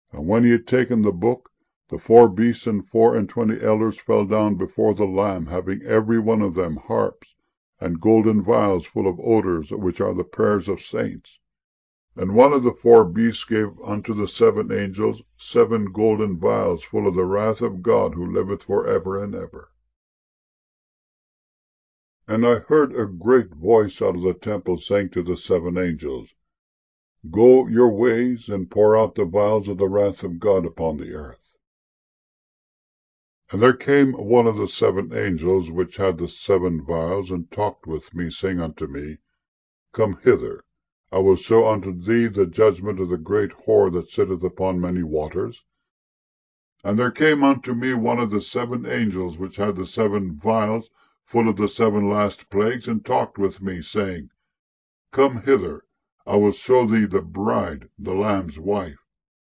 And when he had taken the book, the 4 beasts and 24 elders fell down before the Lamb, having every one of them harps and golden vials full of odours, which are the prayers of saints. And one of the 4 beasts gave unto the 7 angels 7 golden vials full of the wrath of God, who liveth for ever and ever. And I heard a great voice out of the temple saying to the 7 angels, Go your ways, and pour out the vials of the wrath of God upon the earth. And there came one of the 7 angels which had the 7 vials, and talked with me, saying unto me, Come hither, I will show unto thee the judgment of the great whore that sitteth upon many waters. And there came unto me one of the 7 angels which had the 7 vials full of the 7 last plagues, and talked with me, saying, Come hither, I will show thee the bride, the Lamb's wife.